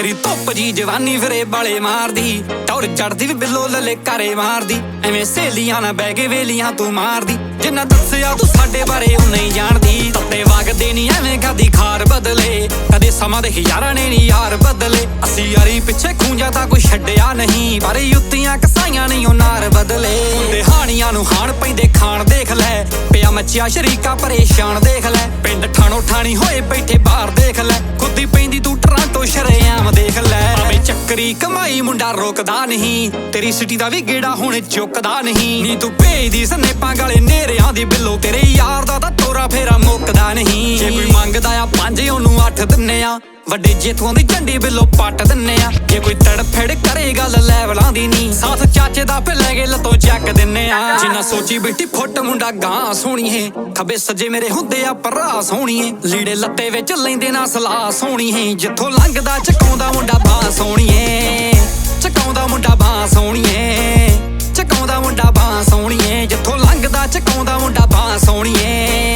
ਤੇਰੀ ਧੁੱਪ ਜੀ ਜਵਾਨੀ ਫਿਰੇ ਬਾਲੇ ਮਾਰਦੀ, ਟੌਰ ਚੜਦੀ ਵੀ ਬਿੱਲੋ ਲੱਲੇ ਘਰੇ ਮਾਰਦੀ। ਐਵੇਂ ਸਹੇਲੀਆਂ ਨਾ ਬਹਿ ਕੇ ਵੇਲੀਆਂ ਤੂੰ ਮਾਰਦੀ, ਜਿੰਨਾ ਦੱਸਿਆ ਤੂੰ ਸਾਡੇ ਬਾਰੇ ਉਹ ਨਹੀਂ ਜਾਣਦੀ। ਤੱਤੇ ਵਗਦੇ ਨਹੀਂ ਐਵੇਂ ਕਦੀ ਖਾਰ ਬਦਲੇ, ਕਦੇ ਸਮਾਂ ਦੇ ਯਾਰਾਂ ਨੇ ਨੀ ਯਾਰ ਬਦਲੇ। ਅਸੀਂ ਯਾਰੀ ਪਿੱਛੇ ਖੂੰਜਾ ਤਾਂ ਕੋਈ ਛੱਡਿਆ ਨਹੀਂ, ਪਰ ਯੁੱਤੀਆਂ ਕਸਾਈਆਂ ਨਹੀਂ ਉਹ ਨਾਰ ਬਦਲੇ। ਮੁੰਡੇ ਹਾਣੀਆਂ ਨੂੰ ਹਾਣ ਪੈਂਦੇ ਖਾਣ ਦੇਖ ਲੈ, ਪਿਆ ਮੱਚਿਆ ਸ਼ਰੀਕਾ ਪਰੇਸ਼ਾਨ ਦੇਖ ਲੈ। ਪਿੰਡ ਠਾਣੋ ਠਾਣੀ ਹੋਏ ਬੈਠੇ ਬਾਹਰ ਦੇਖ ਲੈ, ਖੁੱਦੀ ਪੈਂਦੀ ਤੂੰ ਟਰਾਂਟੋ ਸ਼ਰੇਆਮ ਦੇਖ ਲੈ। ਭਾਵੇਂ ਚੱਕਰੀ ਕਮਾਈ ਮੁੰਡਾ ਰੋਕਦਾ ਨਹੀਂ, ਤੇਰੀ ਸਿਟੀ ਦਾ ਵੀ ਗੇੜਾ ਹੁਣ ਚੁੱਕਦਾ ਨਹੀਂ। ਨੀ ਤੂੰ ਭੇਜਦੀ ਸਨੇਪਾਂ ਗਾਲੇ ਨੇਰਿਆਂ ਦੀ ਬਿੱਲੋ, ਤੇਰੇ ਯਾਰ ਦਾ ਤਾਂ ਤੋਰਾ ਫੇਰਾ ਮੁੱਕਦਾ ਨਹੀਂ। ਜੇ ਕੋਈ ਮੰਗਦਾ ਆ 5 ਉਹਨੂੰ 8 ਦਿੰਨੇ ਆ, ਵੱਡੇ ਜੇਤੂਆਂ ਦੀ ਝੰਡੀ ਬਿੱਲੋ ਪੱਟ ਦਿੰਨੇ ਆ। ਜੇ ਕੋਈ ਤੜਫੜ ਕਰੇ ਗੱਲ ਲੈਵਲਾਂ ਦੀ ਨੀ, ਸਾਥ ਚਾਚੇ ਦਾ ਫੇ ਲੈ ਕੇ ਲੱਤੋਂ ਚੱਕ ਦਿੰਨੇ ਆ। ਜਿੰਨਾ ਸੋਚੀ ਬੈਠੀ ਫੁੱਟ ਮੁੰਡਾ ਗਾਂ ਸੋਹਣੀਏ, ਖੱਬੇ ਸੱਜੇ ਮੇਰੇ ਹੁੰਦੇ ਆ ਭਰਾ ਸੋਹਣੀਏ। ਲੀੜੇ ਲੱਤੇ ਵਿੱਚ ਲੈਂਦੇ ਨਾ ਸਲਾਹ ਸੋਹਣੀਏ, ਜਿੱਥੋਂ ਲੰਘਦਾ ਚਕਾਉਂਦਾ ਮੁੰਡਾ ਬਾਹ ਸੋਹਣੀਏ। ਚਕਾਉਂਦਾ ਮੁੰਡਾ ਬਾਹ ਸੋਹਣੀਏ, ਚਕਾਉਂਦਾ ਮੁੰਡਾ ਬਾਹ ਸੋਹਣੀਏ। ਜਿੱਥੋਂ ਲੰਘਦਾ ਚਕਾਉਂਦਾ ਮੁੰਡਾ ਬਾਹ ਸੋਹਣੀਏ।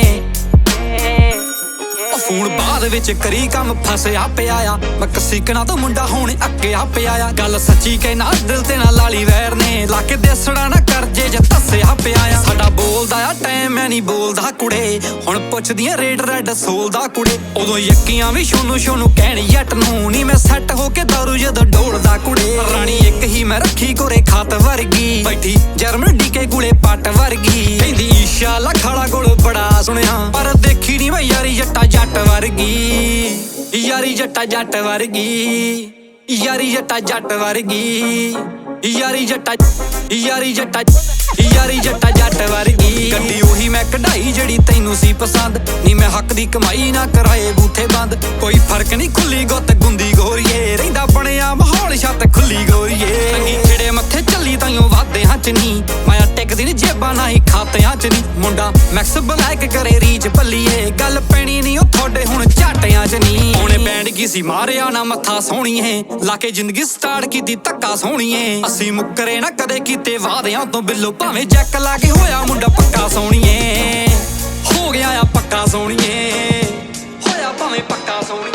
ਫੋਨ ਬਾਅਦ ਵਿੱਚ ਕਰੀ ਕੰਮ ਫਸਿਆ ਪਿਆ ਆ, ਮੈਂ ਕਸੀਕਣਾ ਤੋਂ ਮੁੰਡਾ ਹੁਣ ਅੱਕਿਆ ਪਿਆ ਆ। ਗੱਲ ਸੱਚੀ ਕਹਿਣਾ ਦਿਲ ਤੇ ਨਾ ਲਾਲੀ ਵੈਰ ਨੇ, ਲਾ ਕੇ ਦੇਸੜਾ ਨਾ ਕਰਜੇ ਜੇ ਧੱਸਿਆ ਪਿਆ ਆ। ਸਾਡਾ ਬੋਲਦਾ ਆ ਟਾਈਮ ਮੈਂ ਨਹੀਂ ਬੋਲਦਾ ਕੁੜੇ, ਹੁਣ ਪੁੱਛਦੀਆਂ ਰੇਡ ਰੈਡ ਸੋਲਦਾ ਕੁੜੇ। ਉਦੋਂ ਯੱਕੀਆਂ ਵੀ ਸ਼ੋਨੂੰ ਸ਼ੋਨੂੰ ਕਹਿਣੀ ਜੱਟ ਨੂੰ, ਨੀ ਮੈਂ ਸੈੱਟ ਹੋ ਕੇ ਦਾਰੂ ਜਦੋਂ ਡੋਲਦਾ ਕੁੜੇ। ਰਾਣੀ ਇੱਕ ਹੀ ਮੈਂ ਰੱਖੀ ਕੋਰੇ ਖਾਤ ਵਰਗੀ, ਬੈਠੀ ਜਰਮਨ ਡੀਕੇ ਗੁਲੇ ਪੱਟ ਵਰਗੀ। ਕਹਿੰਦੀ ਈਸ਼ਾ ਲਖਾਲਾ ਕੋਲ ਬੜਾ ਸੁਣਿਆ, ਪਰ ਦੇਖੀ ਨੀ ਮੈਂ ਯਾਰੀ ਜੱਟਾ ਜੱਟ ਵਰਗੀ। ਯਾਰੀ ਜੱਟਾ ਜੱਟ ਵਰਗੀ, ਯਾਰੀ ਜੱਟਾ ਜੱਟ ਵਰਗੀ। ਯਾਰੀ ਜੱਟਾ ਯਾਰੀ ਜੱਟਾ ਯਾਰੀ ਜੱਟਾ ਜੱਟ ਵਰਗੀ। ਗੱਡੀ ਉਹੀ ਮੈਂ ਕਢਾਈ ਜਿਹੜੀ ਤੈਨੂੰ ਸੀ ਪਸੰਦ, ਨੀ ਮੈਂ ਹੱਕ ਦੀ ਕਮਾਈ ਨਾ ਕਰਾਏ ਬੂਥੇ ਬੰਦ। ਕੋਈ ਫਰਕ ਨਹੀਂ ਖੁੱਲੀ ਗੁੱਤ ਗੁੰਦੀ ਗੋਰੀਏ, ਰਹਿੰਦਾ ਬਣਿਆ ਮਾਹੌਲ ਛੱਤ ਖੁੱਲੀ ਗੋਰੀਏ। ਅੰਗੀ ਖੇੜੇ ਮੱਥੇ ਚੱਲੀ ਤਾਈਓ ਵਾਦਿਆਂ ਚ ਨੀ, ਮਾਇਆ ਟਿਕਦੀ ਨੀ ਜੇਬਾਂ ਨਾ ਹੀ ਖਾਤਿਆਂ ਚ ਨੀ। ਮੁੰਡਾ ਮੈਕਸ ਬਲੈਕ ਕਰੇ ਰੀਚ ਭੱਲੀਏ, ਗੱਲ ਪੈਣੀ ਨੀ ਉਹ ਤੁਹਾਡੇ ਹੁਣ ਝਾਟਿਆਂ ਚ ਨੀ। ਉਹਨੇ ਬੈਂਡ ਕੀ ਸੀ ਮਾਰਿਆ ਨਾ ਮੱਥਾ ਸੋਹਣੀਏ, ਲਾ ਕੇ ਜ਼ਿੰਦਗੀ ਸਟਾਰਟ ਕੀਤੀ ਧੱਕਾ ਸੋਹਣੀਏ। ਅਸੀਂ ਮੁੱਕਰੇ ਨਾ ਕਦੇ ਕੀਤੇ ਵਾਦਿਆਂ ਤੋਂ ਬਿੱਲੋ, ਭਾਵੇਂ ਜੈਕ ਲਾ ਕੇ ਹੋਇਆ ਮੁੰਡਾ ਪੱਕਾ ਸੋਹਣੀਏ। ਹੋ ਗਿਆ ਆ ਪੱਕਾ ਸੋਹਣੀਏ, ਹੋਇਆ ਭਾਵੇਂ ਪੱਕਾ ਸੋਹਣੀਏ।